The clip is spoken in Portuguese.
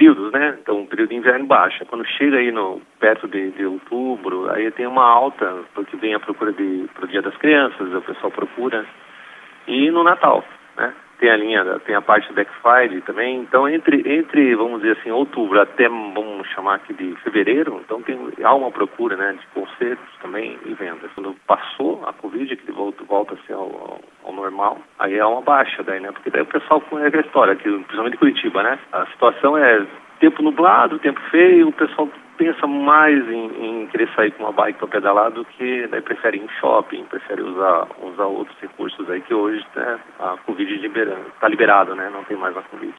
períodos, né? Então, o período de inverno baixa. Quando chega aí perto de outubro, aí tem uma alta, porque vem a procura pro Dia das Crianças, o pessoal procura. E no Natal, né? Tem a parte do Black Friday também. Então, entre, vamos dizer assim, outubro até, vamos chamar aqui de fevereiro, então há uma procura, né, de concertos também e vendas. Quando passou a Covid, que volta assim ao normal, aí é uma baixa daí, né? Porque daí o pessoal conhece a história, aqui, principalmente Curitiba, né? A situação é tempo nublado, tempo feio, o pessoal pensa mais em querer sair com uma bike para pedalar do que daí prefere ir em shopping, prefere usar outros recursos aí que hoje, né, a Covid está liberado, né? Não tem mais a Covid.